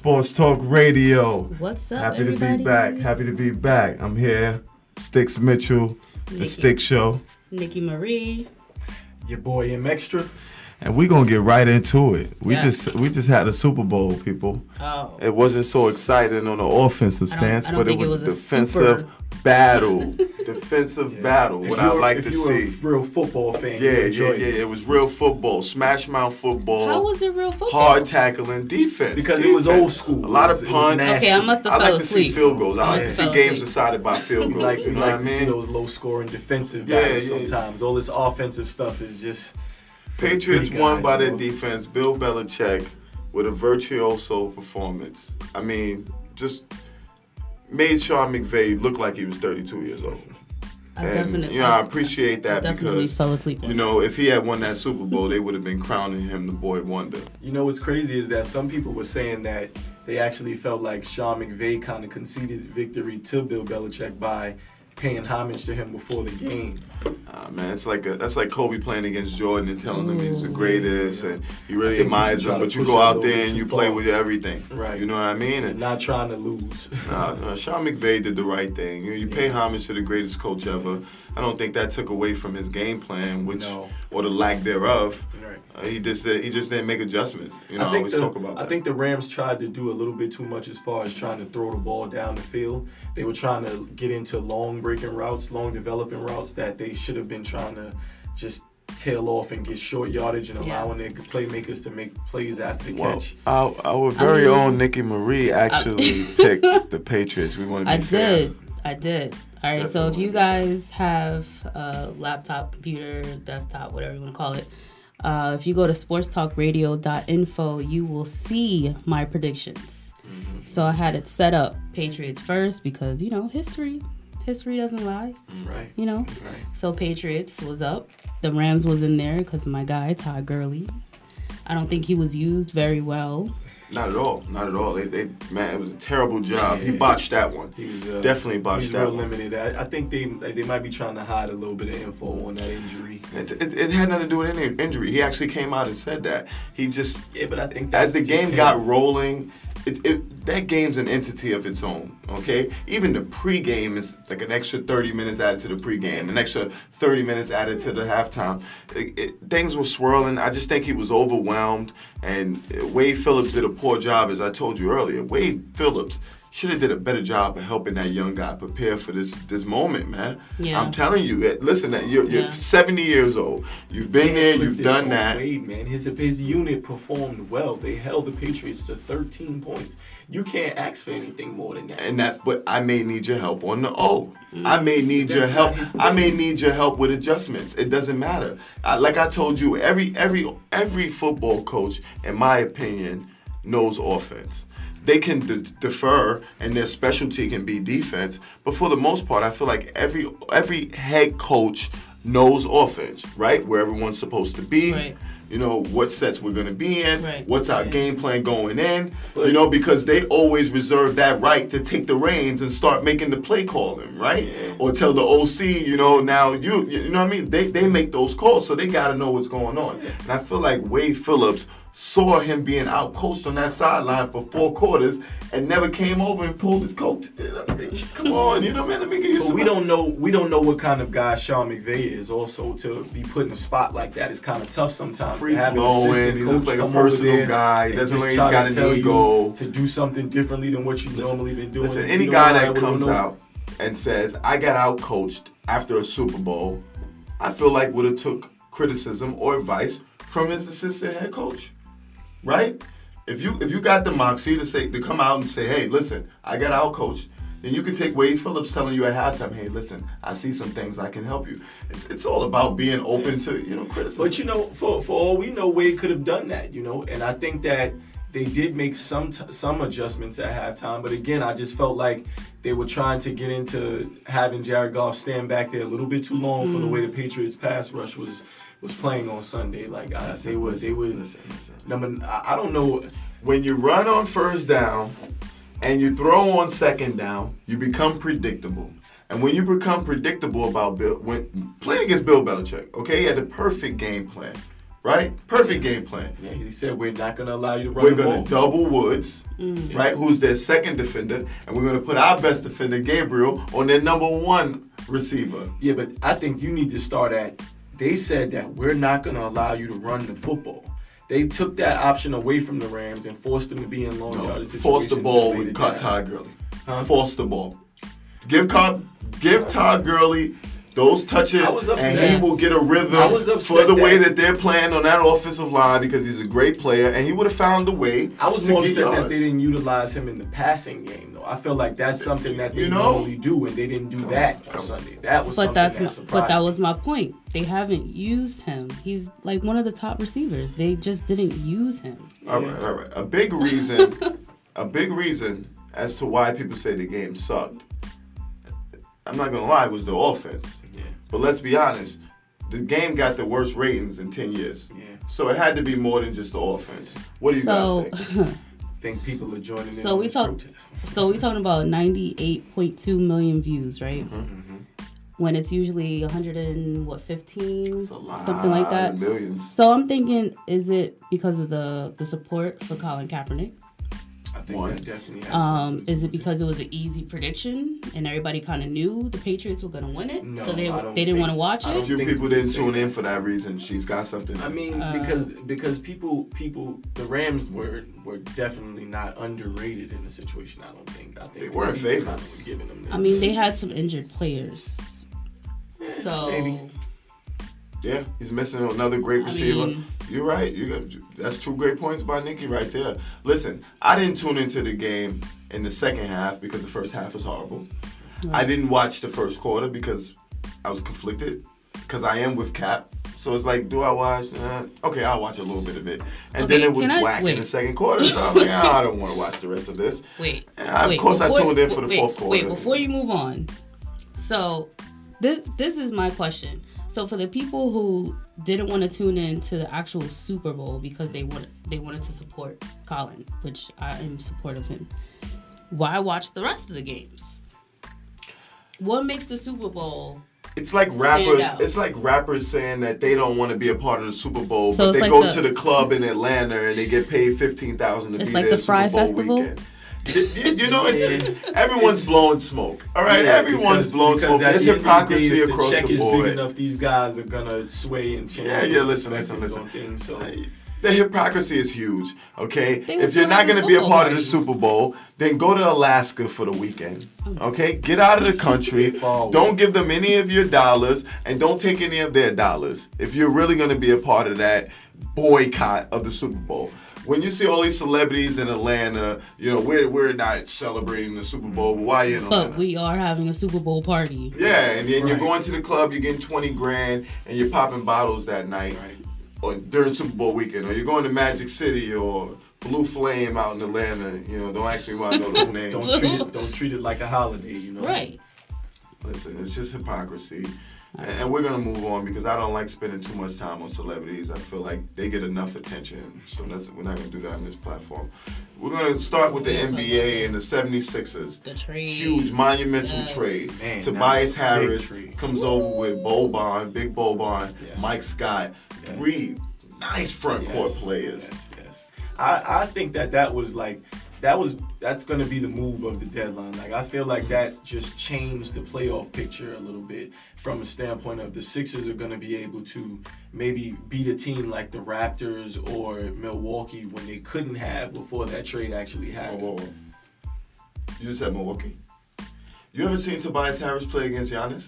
Sports Talk Radio. What's up, Happy everybody? to be back. Happy to be back. I'm here. Sticks Mitchell, The Stick Show. Nikki Marie. Your boy M Extra. And we're going to get right into it. We Yes. just had a Super Bowl, people. Oh. It wasn't so exciting on the offensive stance, I don't but it think was a defensive super- battle. Defensive battle. What I like to see. If you're a real football fan, Yeah. you enjoy it. It was real football. Smash mouth football. How was it real football? Hard tackling, defense. Because it was old school. A lot of It was punts. nasty. Okay, I must have I fell like to see asleep. field goals. I like to must see have games fell asleep. decided by field We goals. like, You we know like what I to see mean? those low-scoring defensive Yeah, battles yeah. sometimes. All this offensive stuff is just... Patriots pretty won guys, by their bro. defense. Bill Belichick with a virtuoso performance. I mean, just made Sean McVay look like he was 32 years old. I appreciate that definitely because, fell asleep. if he had won that Super Bowl, they would have been crowning him the boy wonder. You know what's crazy is that some people were saying that they actually felt like Sean McVay kind of conceded victory to Bill Belichick by paying homage to him before the game. Man, that's like Kobe playing against Jordan and telling him he's the greatest and he I really think admires he tried him, to but you push go it a out little there bit and too you play far. with everything. Right. You know what I mean? And Not trying to lose. Sean McVay did the right thing. You pay homage to the greatest coach ever. I don't think that took away from his game plan, or the lack thereof. Right. He just didn't make adjustments. I always talk about that. I think the Rams tried to do a little bit too much as far as trying to throw the ball down the field. They were trying to get into long breaking routes, long developing routes that they should have been trying to just tail off and get short yardage and allowing their playmakers to make plays after the catch. Our very own Nikki Marie actually picked the Patriots. We want to be fair. I did. All right, so if you guys have a laptop, computer, desktop, whatever you want to call it, if you go to sportstalkradio.info, you will see my predictions. Mm-hmm. So I had it set up Patriots first because, history doesn't lie. Right. Right. So Patriots was up. The Rams was in there because of my guy, Todd Gurley. I don't think he was used very well. Not at all. Man, it was a terrible job. He botched that one. He was definitely botched that real one. limited. I think they might be trying to hide a little bit of info on that injury. It had nothing to do with any injury. He actually came out and said that. He just but I think as the that's just game him. got rolling, that game's an entity of its own. Okay, even the pregame is like an extra 30 minutes added to the pregame, an extra 30 minutes added to the halftime. Things were swirling. I just think he was overwhelmed, and Wade Phillips did a poor job, as I told you earlier. Wade Phillips should have did a better job of helping that young guy prepare for this moment, man. Yeah. I'm telling you, listen, you're 70 years old. You've been there, you've done that. Wade, man, his unit performed well. They held the Patriots to 13 points. You can't ask for anything more than that. But I may need your help on the O. I may need your That's help. not his I may thing. need your help with adjustments. It doesn't matter. Like I told you, every football coach, in my opinion, knows offense. They can defer, and their specialty can be defense. But for the most part, I feel like every head coach knows offense, right? Where everyone's supposed to be. Right. What sets we're going to be in. Right. What's our game plan going in. Because they always reserve that right to take the reins and start making the play calling, right? Yeah. Or tell the OC, now you know what I mean? They make those calls, so they got to know what's going on. And I feel like Wade Phillips saw him being out-coached on that sideline for 4 quarters and never came over and pulled his coat. Come on, let me give you But some. we don't know what kind of guy Sean McVay is. Also, to be put in a spot like that is kind of tough sometimes. Free to have an flowing, assistant he coach looks like a come over personal there guy. He and doesn't just look like he's try got to an tell ego. you to do something differently than what you've normally been doing. Listen, You any don't guy know that how we comes don't know. out and says, I got out-coached after a Super Bowl, I feel like would have took criticism or advice from his assistant head coach, right? If you got the moxie to come out and say, hey, listen, I got out-coached, then you can take Wade Phillips telling you at halftime, hey, listen, I see some things I can help you. It's all about being open to, criticism. But, for all we know, Wade could have done that, and I think that they did make some adjustments at halftime. But again, I just felt like they were trying to get into having Jared Goff stand back there a little bit too long for the way the Patriots pass rush was playing on Sunday. They would. I don't know. When you run on first down and you throw on second down, you become predictable. And when you become predictable about playing against Bill Belichick, okay, he had the perfect game plan. right? Perfect game plan. Yeah, he said we're not going to allow you to run We're the ball. going to double Woods, right, who's their second defender, and we're going to put our best defender, Gabriel, on their number one receiver. Yeah, but I think you need to start at, they said that we're not going to allow you to run the football. They took that option away from the Rams and forced them to be in long yardage situations. Force the ball and laid with it down. Todd Gurley. Huh? Force the ball. Give Todd Gurley those touches, I was upset. and he will get a rhythm I was upset for the way that- that they're playing on that offensive line because he's a great player, and he would have found a way. I was to more get upset that yards. they didn't utilize him in the passing game, though. I feel like that's something that they You know? normally do, and they didn't do that on Sunday. That was something that surprised but that me. was my point. They haven't used him. He's like one of the top receivers. They just didn't use him. All right. A big reason as to why people say the game sucked. I'm not gonna lie, it was the offense. Yeah. But let's be honest, the game got the worst ratings in 10 years. Yeah. So it had to be more than just the offense. What do you So, guys think? I think people are joining in So on we this talk- protest. so we talking about 98.2 million views, right? When it's usually 115, It's a lot something like that. of millions. So I'm thinking, is it because of the support for Colin Kaepernick? I think One. that definitely has something to Is do it with because it was an easy prediction and everybody kind of knew the Patriots were going to win it, No, so they I don't didn't think- want to watch I A don't it? few think people we didn't can say tune in that. for that reason. She's got something. I mean, because people, the Rams were definitely not underrated in the situation. I don't think. I think They weren't people favored. kind of were giving them. I mean, they had some injured players, so maybe. Yeah, he's missing another great receiver. mean- You're right. That's two great points by Nikki right there. Listen, I didn't tune into the game in the second half because the first half was horrible. I didn't watch the first quarter because I was conflicted because I am with Cap. So it's like, do I watch? Okay, I'll watch a little bit of it. And Okay, then it was can I- whack in wait. the second quarter. So I'm like, I don't want to watch the rest of this. wait. And of course, I tuned in for the fourth quarter. Wait, before you move on. So, this is my question. So, for the people who didn't want to tune in to the actual Super Bowl because they wanted to support Colin, which I am supportive of him, why watch the rest of the games? What makes the Super Bowl? It's like rappers. out. It's like rappers saying that they don't want to be a part of the Super Bowl, So but it's they like go the- to the club in Atlanta and they get paid $15,000 to It's be like there the Fry Super Bowl Festival? weekend. You know, everyone's blowing smoke. All right, everyone's blowing smoke. at There's the end of the hypocrisy day, if across the check the is big board. enough, these guys are gonna sway and change. Yeah, listen. On things, so. The hypocrisy is huge, okay? They were If you're still not going to having be a football part of the parties. Super Bowl, then go to Alaska for the weekend, okay? Get out of the country. Don't give them any of your dollars, and don't take any of their dollars if you're really going to be a part of that boycott of the Super Bowl. When you see all these celebrities in Atlanta, you know, we're not celebrating the Super Bowl, but why are you in Atlanta? But we are having a Super Bowl party. Yeah, and then you're Right. going to the club, you're getting 20 grand, and you're popping bottles that night, or during Super Bowl weekend, or you're going to Magic City or Blue Flame out in Atlanta. You know, don't ask me why I know those names. Don't treat it like a holiday, you know. Right. Listen, it's just hypocrisy. And we're going to move on because I don't like spending too much time on celebrities. I feel like they get enough attention. So we're not going to do that on this platform. We're going to start with the We'll talk NBA about and the 76ers. The trade. Huge monumental Yes. trade. Man, that Tobias was a big Harris trade. comes over with Big Boban, Yes. Mike Scott. Yes. 3 nice front court Yes, players. Yes. I think that was like that's going to be the move of the deadline. Like I feel like that just changed the playoff picture a little bit from a standpoint of the Sixers are going to be able to maybe beat a team like the Raptors or Milwaukee when they couldn't have before that trade actually happened. Whoa. You just said Milwaukee. You ever seen Tobias Harris play against Giannis?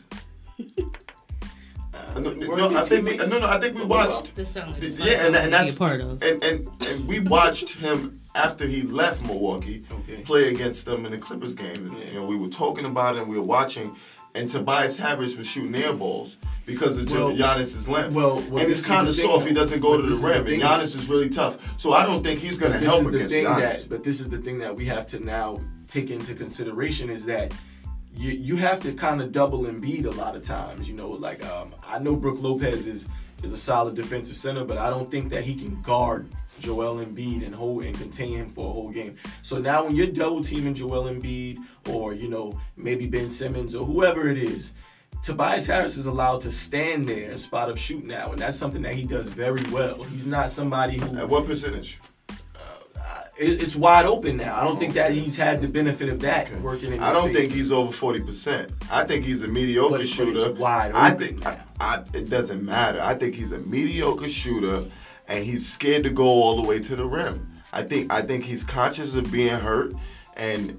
I think we watched. This sounds like Yeah, and that's a part of. and we watched him after he left Milwaukee Okay. play against them in the Clippers game. And, you know, we were talking about it and we were watching, and Tobias Harris was shooting air balls because of Giannis's length. well, and this it's is kind the of thing, soft. He doesn't go but to the this is the rim, and thing. Giannis is really tough. So I don't think he's going to help against Giannis. But this is the thing that we have to now take into consideration is that you have to kind of double Embiid a lot of times. You know, like I know Brook Lopez is a solid defensive center, but I don't think that he can guard Joel Embiid and contain him for a whole game. So now when you're double teaming Joel Embiid or, you know, maybe Ben Simmons or whoever it is, Tobias Harris is allowed to stand there and spot up shoot now, and that's something that he does very well. He's not somebody who. At what percentage? It's wide open now. I don't think that he's had the benefit of that working in his I don't favor. think he's over 40%. I think he's a mediocre shooter. It's wide open. I think it doesn't matter. I think he's a mediocre shooter, and he's scared to go all the way to the rim. I think he's conscious of being hurt, and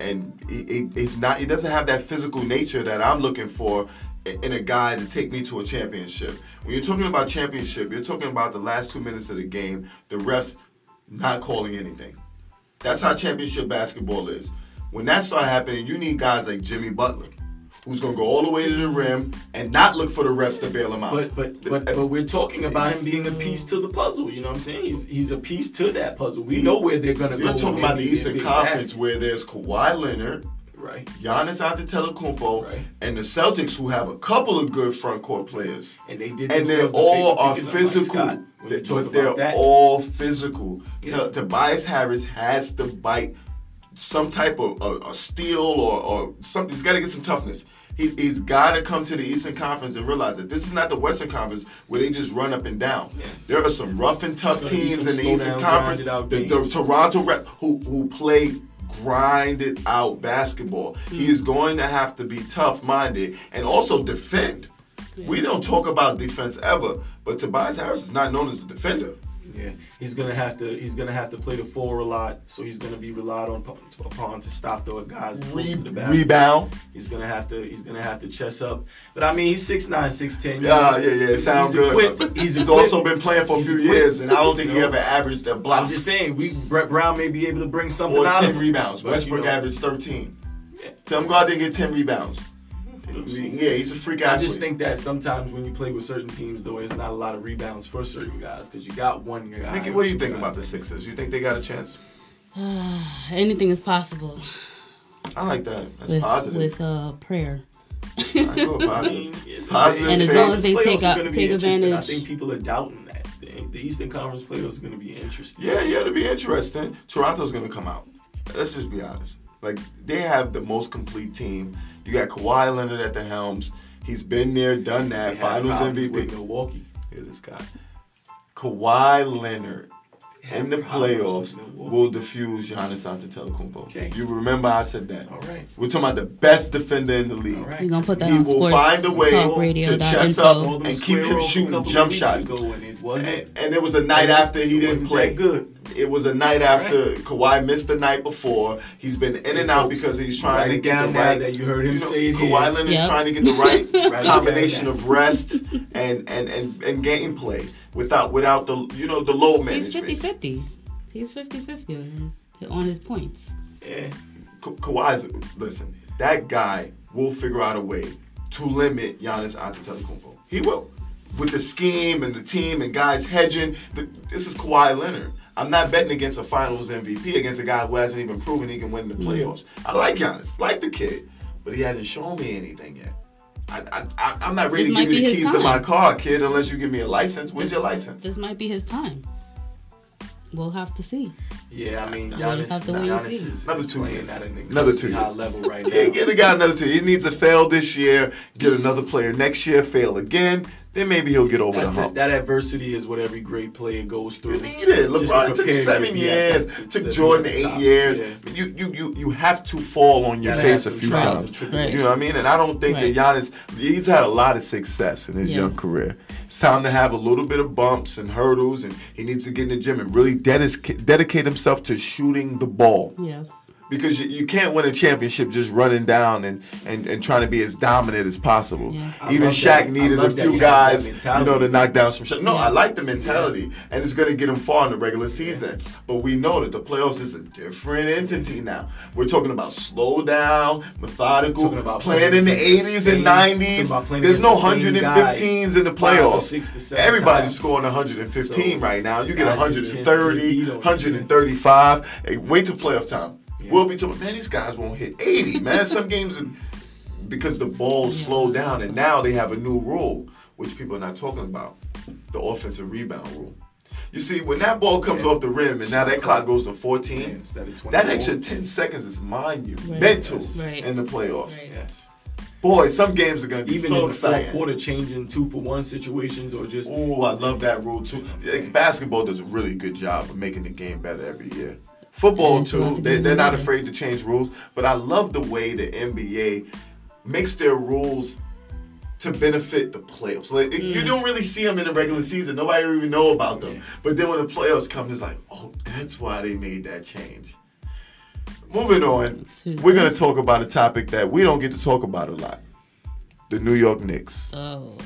he's not. He doesn't have that physical nature that I'm looking for in a guy to take me to a championship. When you're talking about championship, you're talking about the last 2 minutes of the game, the refs not calling anything. That's how championship basketball is. When that starts happening, you need guys like Jimmy Butler, who's going to go all the way to the rim and not look for the refs to bail him out. But we're talking about him being a piece to the puzzle. You know what I'm saying? He's a piece to that puzzle. We know where they're going to go. You're talking about the Eastern Conference baskets. where there's Kawhi Leonard, right, Giannis Antetokounmpo, right, and the Celtics, who have a couple of good front court players. And they did. And they all are physical. physical. But they're all physical. Yeah. Tobias Harris has to bite some type of a steel or something. He's got to get some toughness. He's got to come to the Eastern Conference and realize that this is not the Western Conference where they just run up and down. Yeah. There are some rough and tough teams in the Eastern Conference. The Toronto Raptors who play grinded out basketball. He is going to have to be tough-minded and also defend. Yeah. We don't talk about defense ever, but Tobias Harris is not known as a defender. Yeah, he's gonna have to play the 4 a lot, so he's gonna be relied upon to stop the guys close to the basket. Rebound. He's gonna have to chest up. But I mean, he's 6'9", 6'10". Yeah. Sounds good. He's also been playing for a few years, and I don't think he ever averaged a block. I'm just saying, Brett Brown may be able to bring something or out of 10 rebounds. Westbrook averaged 13. Yeah. Tell him go out there and get 10 rebounds. Yeah, he's a freak athlete. I just think that sometimes when you play with certain teams, though, there's not a lot of rebounds for certain guys because you got one guy. Nikki, what do you think about the Sixers? You think they got a chance? Anything is possible. I like that. That's positive. With prayer. I go positive. Positive. And as long as they take I advantage. think people are doubting that. The Eastern Conference playoffs are going to be interesting. Yeah, it'll be interesting. Toronto's going to come out. Let's just be honest. Like, they have the most complete team. You got Kawhi Leonard at the helms. He's been there, done that. They Finals MVP. With Milwaukee. Yeah, this guy. Kawhi Leonard in the playoffs will diffuse Giannis Antetokounmpo. Okay. You remember I said that. All right. We're talking about the best defender in the league. All right. We're going to put that he on will find a way to chest up and keep him shooting jump shots. And it was a night after he didn't play. That good. It was a night after Kawhi missed the night before. He's been in and out because he's trying to get the right. That you heard him say it Kawhi Leonard's trying to get the right combination of rest and gameplay without the the load management. He's 50-50. He's 50-50 on his points. Yeah, Kawhi's listen. That guy will figure out a way to limit Giannis Antetokounmpo. He will. With the scheme and the team and guys hedging, this is Kawhi Leonard. I'm not betting against a Finals MVP against a guy who hasn't even proven he can win the playoffs. I like Giannis, like the kid, but he hasn't shown me anything yet. I'm not ready to give you the keys to my car, kid, unless you give me a license. Where's your license? This might be his time. We'll have to see. Yeah, I mean, Giannis is another 2 years. At an Another 2 high years. level right now. Yeah, get the guy another 2 years. He needs to fail this year, get another player next year, fail again. Then maybe he'll get over the hump. That adversity is what every great player goes through. You need it. LeBron took 7 years. Took Jordan 8 years. Yeah. You have to fall on your face a few times. Right. You know what I mean? And I don't think that Giannis, he's had a lot of success in his young career. It's time to have a little bit of bumps and hurdles, and he needs to get in the gym and really dedicate himself to shooting the ball. Yes. Because you can't win a championship just running down and trying to be as dominant as possible. Yeah. Even Shaq needed a few guys, to knock down some shots. No, I like the mentality, and it's going to get him far in the regular season. But we know that the playoffs is a different entity now. We're talking about slow down, methodical, playing in the 80s and 90s. There's no 115s in the playoffs. Everybody's scoring 115 right now. You get 130, 135. Hey, wait till playoff time. Yeah. We'll be talking, man, these guys won't hit 80, man. Some games, because the ball slowed down, and now they have a new rule, which people are not talking about, the offensive rebound rule. You see, when that ball comes off the rim, and now that clock goes to 14, that extra 10 seconds is monumental in the playoffs. Right. Yes. Boy, some games are gonna be Even so in the exciting. fourth quarter, changing 2-for-1 situations or just. Oh, I love that rule too. Basketball does a really good job of making the game better every year. Football it's about too. to They're get not better. afraid to change rules, but I love the way the NBA makes their rules to benefit the playoffs. Like you don't really see them in the regular season. Nobody even know about them. Yeah. But then when the playoffs come, it's like, oh, that's why they made that change. Moving on, we're gonna talk about a topic that we don't get to talk about a lot: the New York Knicks. Oh,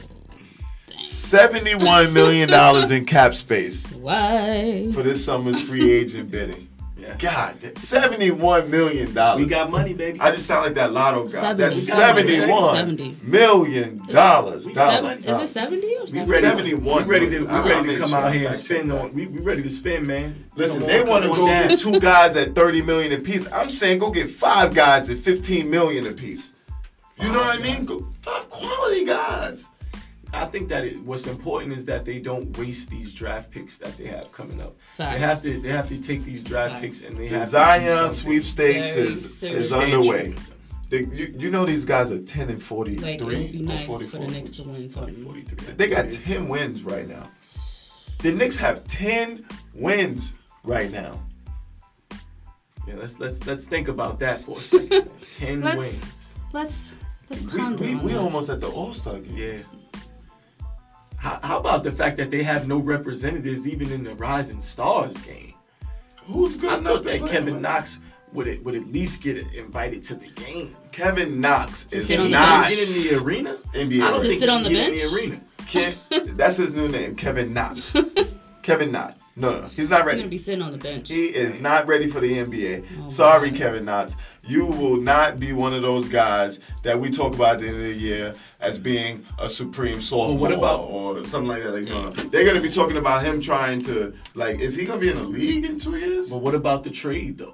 $71 million in cap space why? for this summer's free agent bidding. Yes. God, $71 million. We got money, baby. I just sound like that lotto guy. 70. That's We got money, $71 70. million. We Is it 70 or We 70? ready, 71 we ready to, million. we I'll ready to make come sure out I here and fact check spend that. on. We ready to spend, man. Listen, Come they on, want to come go on down. get 2 guys at $30 million apiece. I'm saying go get 5 guys at $15 million apiece. You know what I mean? Go, 5 quality guys. I think that what's important is that they don't waste these draft picks that they have coming up. Facts. They have to take these draft Facts. picks and they The have Zion to do something sweepstakes Very is substantial underway. with them. You know these guys are 10 and 43 Like, it would be or nice 44. for the Knicks to win something. 43. They got 10 wins right now. The Knicks have 10 wins right now. Yeah, let's think about that for a second. man. 10 Let's- wins. Let's ponder on We that. almost at the All-Star game. Yeah. How about the fact that they have no representatives even in the Rising Stars game? Who's good I enough thought to that play Kevin with? Knox would at least get invited to the game. Kevin Knox is sit on the not bench. Get in the arena? NBA. I don't To think sit he on can the get bench? in the arena. That's his new name, Kevin Knott. Kevin Knott. No, he's not You're ready. gonna be sitting on the bench. He is not ready for the NBA. Oh, Sorry, man. Kevin Knotts. You will not be one of those guys that we talk about at the end of the year as being a supreme sophomore what about- or something like that. Like, no. They're going to be talking about him trying to, like, is he going to be in the league in 2 years? But what about the trade though?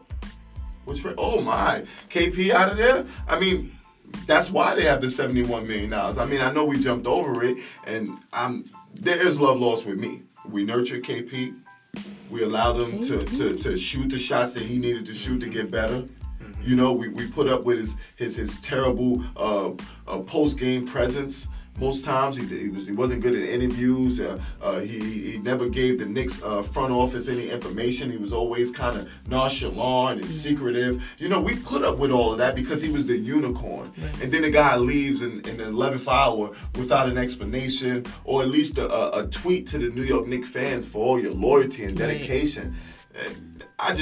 Oh, my. KP out of there? I mean, that's why they have the $71 million. I mean, I know we jumped over it, and there is love lost with me. We nurtured KP. We allowed him to shoot the shots that he needed to shoot to get better. You know, we put up with his terrible post game presence. Most times he wasn't good at interviews. He never gave the Knicks front office any information. He was always kind of nonchalant and secretive. You know, we put up with all of that because he was the unicorn. Right. And then the guy leaves in the 11th hour without an explanation or at least a tweet to the New York Knicks fans for all your loyalty and Right. dedication. And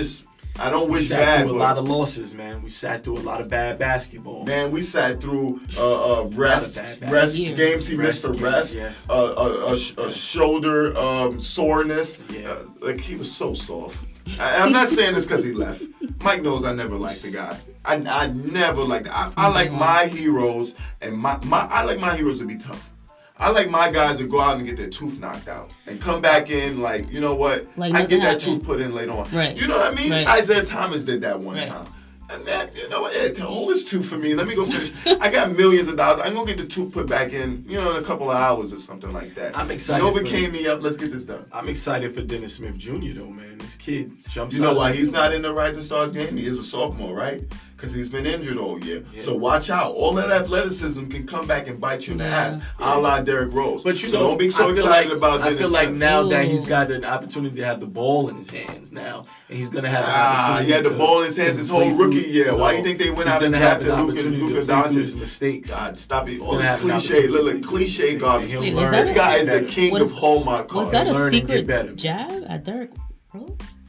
I don't We wish sat bad, through a but lot of losses, man. We sat through a lot of bad basketball. man, we sat through rest Years. games he missed for rest, yes. a shoulder soreness. Yeah. Like he was so soft. I'm not saying this because he left. Mike knows I never liked the guy. I never liked. I like my heroes and I like my heroes to be tough. I like my guys to go out and get their tooth knocked out and come back in like, you know what? Like I nothing get that happened. tooth put in later on. Right. You know what I mean? Right. Isaiah Thomas did that one Right. time. And that, you know what? Yeah, hold this tooth for me. Let me go finish. I got millions of dollars. I'm going to get the tooth put back in, you know, in a couple of hours or something like that. I'm excited Nova for- came me up. Let's get this done. I'm excited for Dennis Smith Jr. though, man. This kid jumps. You know out why like- he's not in the Rising Stars game? He is a sophomore, right? Because he's been injured all year. Yeah. So watch out. All that athleticism can come back and bite you in the Yeah. ass, a la Derrick Rose. But you so know, don't be so I feel excited like, about I Dennis feel like Smith. now that he's Ooh. got an opportunity to have the ball in his hands now, and he's gonna have an opportunity. He had the to- ball in his hands to his whole play rookie through, year. you Why know, you think they went he's out and gonna have drafted an Luka opportunity to play through Doncic? his mistakes. God, stop it. He's All gonna this have an cliche, opportunity to little play through cliche mistakes, garbage. and he'll Wait, was learn that and This a- guy get is the better. king What of is- Hallmark cards. Was that a Learn and get secret better. jab at Derrick Rose?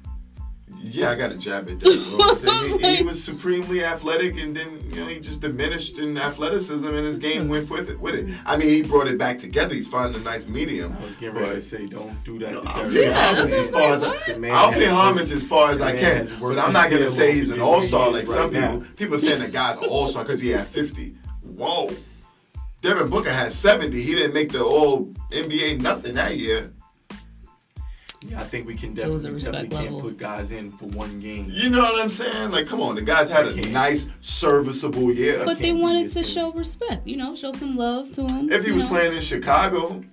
Yeah, I got a jab at Derrick Rose. And he was supremely athletic, and then he just diminished in athleticism, and his game went with it. I mean, he brought it back together. He's finding a nice medium. I was getting ready to say, don't do that to I'll Derrick. pay Yeah, homage that's as far as what- The man I'll has pay worked- homage as far as the I man can, has worked but I'm his not gonna tail say off he's to an get where he all-star is like some right people. now. People saying the guy's an all-star because he had 50. Whoa, Devin Booker had 70. He didn't make the All NBA nothing that year. Yeah, I think we can It was a definitely respect can't level. put guys in for one game. You know what I'm saying? Like, come on, the guys had a Okay. nice, serviceable year. But they can't do wanted this to thing. show respect, show some love to him. If he was playing in Chicago,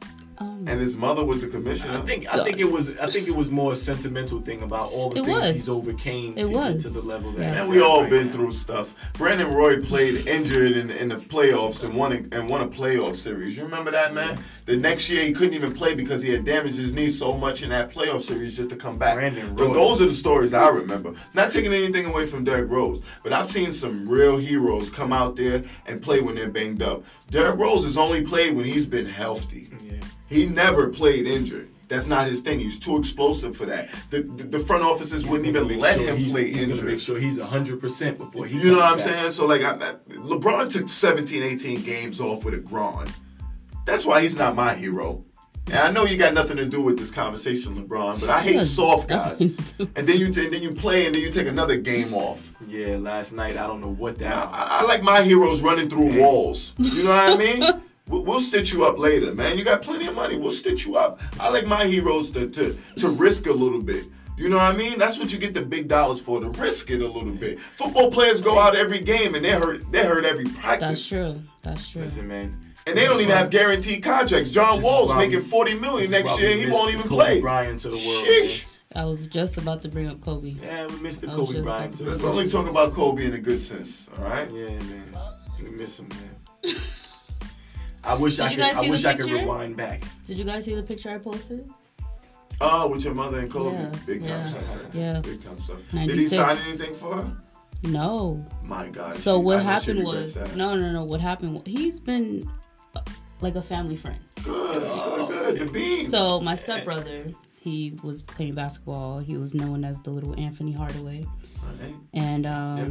and his mother was the commissioner. I think it was more a sentimental thing about all the things he's overcame to get to the level that. Yes. And we all been through stuff. Brandon Roy played injured in the playoffs and won a playoff series. You remember that, man? The next year he couldn't even play because he had damaged his knee so much in that playoff series just to come back. Brandon Roy. Those are the stories I remember. Not taking anything away from Derrick Rose, but I've seen some real heroes come out there and play when they're banged up. Derrick Rose has only played when he's been healthy. Yeah. He never played injured. That's not his thing. He's too explosive for that. The front offices wouldn't even let him play injured. He's going to make sure he's 100% before he. You know what I'm saying? So LeBron took 17, 18 games off with a groin. That's why he's not my hero. And I know you got nothing to do with this conversation, LeBron, but I hate soft guys. And then you play, and then you take another game off. Yeah, last night I don't know what that. I like my heroes running through walls. You know what I mean? We'll stitch you up later, man. You got plenty of money. We'll stitch you up. I like my heroes to risk a little bit. You know what I mean? That's what you get the big dollars for, to risk it a little bit. Football players go out every game and they're hurt every practice. That's true. Listen, man. And they don't even have guaranteed contracts. John Wall's making $40 million next year. He won't even play. Kobe Bryant to the world. Sheesh. I was just about to bring up Kobe. Yeah, we missed the Kobe Bryant to the world. Let's only talk about Kobe in a good sense, all right? Yeah, man. We miss him, man. I wish I could rewind back. Did you guys see the picture I posted? Oh, with your mother and Kobe. Yeah, Big time stuff. Yeah. Big time stuff. 96. Did he sign anything for her? No. My God. So what happened was no. What happened was he's been like a family friend. Good. Oh, good. The bean. So my stepbrother, he was playing basketball. He was known as the little Anthony Hardaway. Right. And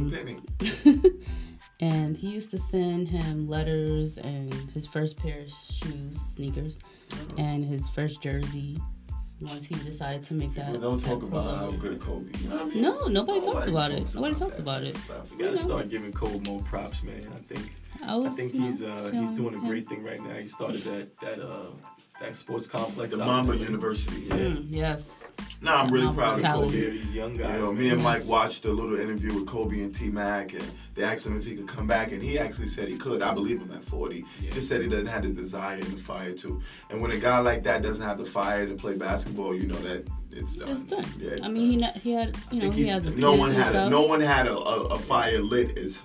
and he used to send him letters and his first pair of shoes, sneakers, and his first jersey. Once he decided to make that. Well, don't talk about how good Kobe. You know what I mean? No, nobody talks about it. Nobody talks about it. We gotta start giving Kobe more props, man. I think he's doing a great thing right now. He started that sports complex. The Mamba University. Yeah. Yes. No, I'm really proud of Kobe. These young guys. You know, me and Mike watched a little interview with Kobe and T-Mac, and they asked him if he could come back, and he actually said he could. I believe him at 40. Yeah. Just said he doesn't have the desire and the fire to. And when a guy like that doesn't have the fire to play basketball, you know that it's done. It's done. Yeah, it's he had, he has his kids and stuff. No one had a fire lit as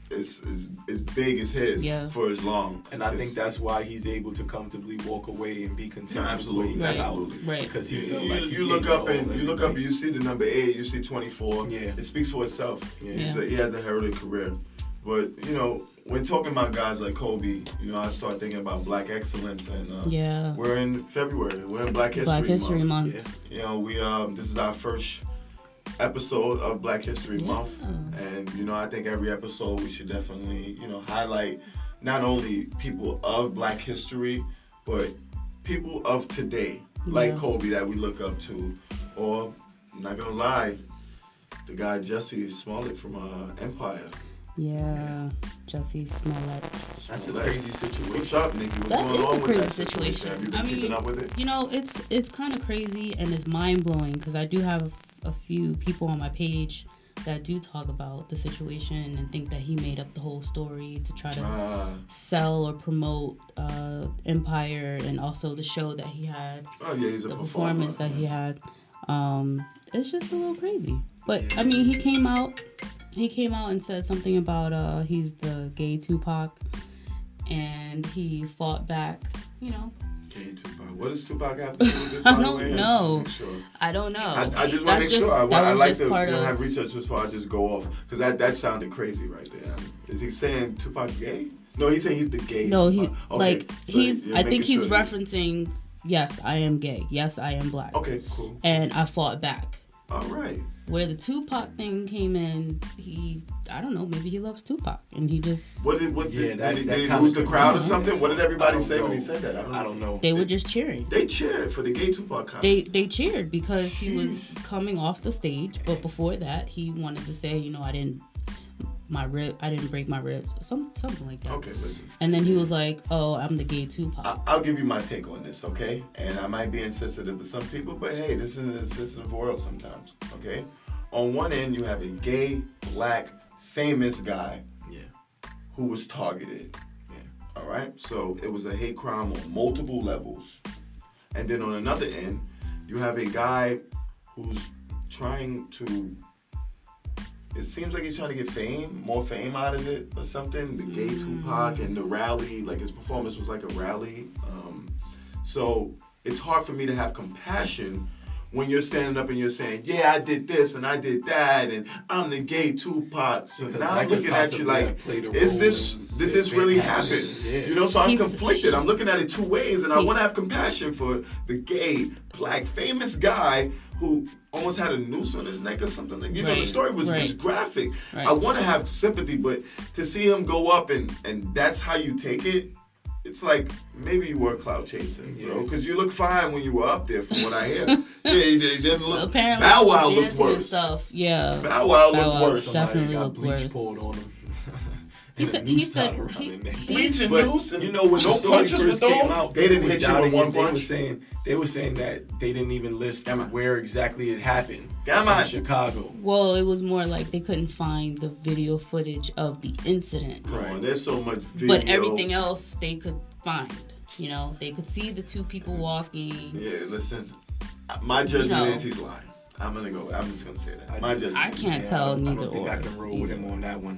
big as his for as long. And I think that's why he's able to comfortably walk away and be content. Absolutely, right. Because you look up and you see the number 8, you see 24. Yeah, it speaks for itself. Yeah. So he has a heralded career. But when talking about guys like Kobe, I start thinking about Black excellence, and we're in February. We're in Black History Month. Yeah. We this is our first episode of Black History Month, and I think every episode we should definitely highlight not only people of Black history, but people of today, like Kobe that we look up to, or I'm not gonna lie, the guy Jussie Smollett from Empire. Yeah, Jussie Smollett. That's a crazy situation. What's up, Nikki? What's going on with that situation? Have you been keeping up with it? It's kind of crazy and it's mind blowing because I do have a few people on my page that do talk about the situation and think that he made up the whole story to try to sell or promote Empire and also the show that he had. Oh yeah, he's a performance that he had. It's just a little crazy, but I mean, he came out and said something about he's the gay Tupac, and he fought back. Gay Tupac. What does Tupac have to do with this? I don't know. I don't know. I just want to make sure. I like to have research before I just go off, because that sounded crazy right there. Is he saying Tupac's gay? No, he's saying he's the gay. No, I think he's referencing. Yes, I am gay. Yes, I am black. Okay, cool. And I fought back. All right. Where the Tupac thing came in, I don't know, maybe he loves Tupac, and he just... Did he lose the crowd or something? What did everybody say when he said that? I don't know. They were just cheering. They cheered for the gay Tupac comment. They cheered because he was coming off the stage, but before that, he wanted to say, I didn't break my ribs, something like that. Okay, listen. And then he was like, "Oh, I'm the gay Tupac." I'll give you my take on this, okay? And I might be insensitive to some people, but hey, this is a sensitive world sometimes, okay? On one end, you have a gay, black, famous guy who was targeted. Yeah. All right? So it was a hate crime on multiple levels. And then on another end, you have a guy who's trying to, it seems like he's trying to get more fame out of it or something. The gay Tupac and the rally, like his performance was like a rally. So it's hard for me to have compassion when you're standing up and you're saying, yeah, I did this and I did that and I'm the gay Tupac. So now I'm looking at you like, did this really happen? Yeah. You know, so I'm conflicted. I'm looking at it two ways, and I want to have compassion for the gay, black, famous guy who almost had a noose on his neck or something. Like, you know, the story was graphic. Right. I want to have sympathy, but to see him go up and that's how you take it, it's like, maybe you were clout chasing, bro, because you look fine when you were up there, from what I hear. He didn't look. Apparently, Bow Wow looked worse. Yeah, Bow Wow looked worse. Definitely looked worse. Bleach poured on him. He said bleach and noose. You know, when the story first came out, they didn't hit you with one punch. They were saying that they didn't even list where exactly it happened. In Chicago. Well, it was more like they couldn't find the video footage of the incident. Right. There's so much video. But everything else they could find. You know, they could see the two people walking. Yeah, listen. My judgment is he's lying. I'm just gonna say that. I can't tell neither. I don't think I can roll with him on that one.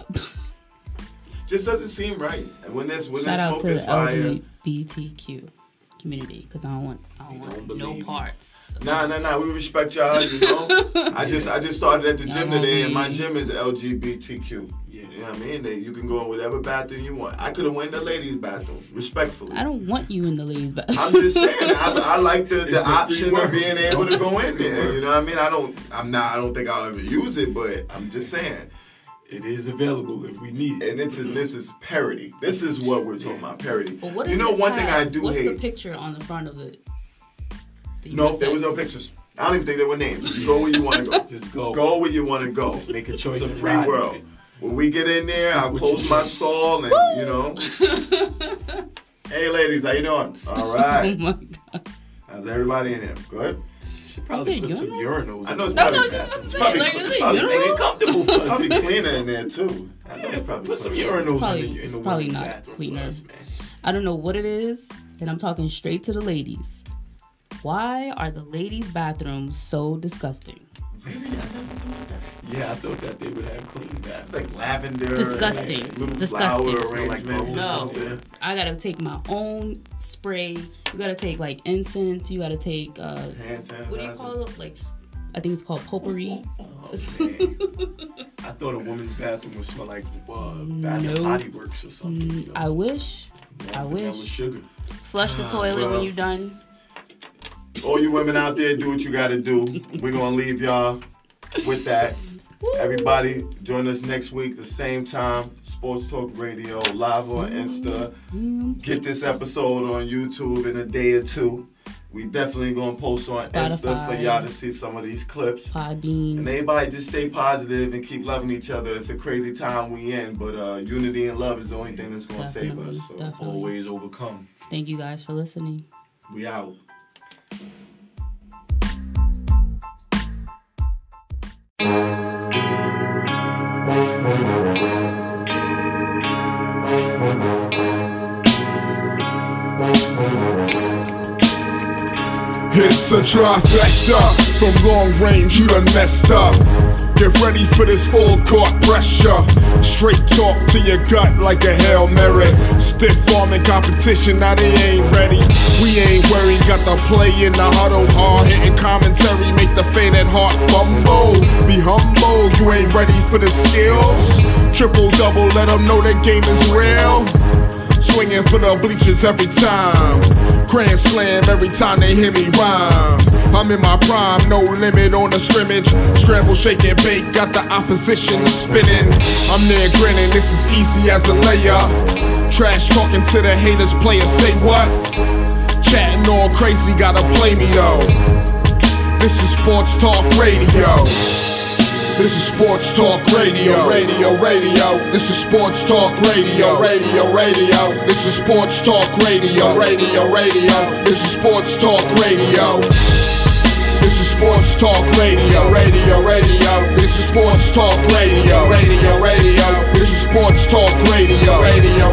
Just doesn't seem right. And when shout out to the LGBTQ community, because I don't want no parts. Nah. We respect y'all. You know, I just started at the gym today, and my gym is LGBTQ. Yeah. You know what I mean? You can go in whatever bathroom you want. I could have went in the ladies' bathroom, respectfully. I don't want you in the ladies' bathroom. I'm just saying. I like the option of being able to go in there. You know what I mean? I don't think I'll ever use it, but I'm just saying. It is available if we need it. And this is parody. This is what we're talking about, parody. Well, what you know, one thing I do hate. What's the picture on the front of it? No, there was no pictures. I don't even think there were names. You go where you want to go. Just go. Go where you want to go. Just make a choice. It's a free world. When we get in there, I'll close my stall and, you know. Hey, ladies, how you doing? All right. Oh, my God. How's everybody in here? Good? Should probably put some urinals. I know it's probably comfortable for us. Probably cleaner in there too. I know it's probably put some urinals in the It's probably not cleaner. I don't know what it is, and I'm talking straight to the ladies. Why are the ladies' bathrooms so disgusting? Yeah, I thought that they would have clean bathrooms. Like lavender. Disgusting. Like disgusting. Flower arrangements or something. I gotta take my own spray. You gotta take like incense. You gotta take hand sanitizer. What do you call it? Like, I think it's called potpourri. Oh, man. I thought a woman's bathroom would smell like Bath and Body Works or something. You know? I wish. Sugar. Flush the toilet when you're done. All you women out there, do what you gotta do. We're gonna leave y'all with that. Everybody, join us next week, the same time. Sports Talk Radio, live on Insta. Get this episode on YouTube in a day or two. We definitely gonna post on Insta for y'all to see some of these clips. Podbean. And everybody just stay positive and keep loving each other. It's a crazy time we in, but unity and love is the only thing that's gonna save us. So always overcome. Thank you guys for listening. We out. It's a trifecta. From long range, you done messed up. Get ready for this full court pressure. Straight talk to your gut like a Hail Mary. Stiff arm in competition, now they ain't ready. We ain't worried, got the play in the huddle. Hard hitting commentary, make the fainted heart fumble. Be humble, you ain't ready for the skills. Triple double, let them know the game is real. Swinging for the bleachers every time. Grand slam every time they hear me rhyme. I'm in my prime, no limit on the scrimmage. Scramble, shake and bake, got the opposition spinning. I'm there grinning, this is easy as a layup. Trash talking to the haters, players say what? Chatting all crazy, gotta play me though. This is Sports Talk Radio. This is Sports Talk Radio, radio. This is Sports Talk Radio, radio. This is Sports Talk Radio, radio. This is Sports Talk Radio. This is Sports Talk Radio, radio. This is Sports Talk Radio, radio. This is Sports Talk Radio, radio.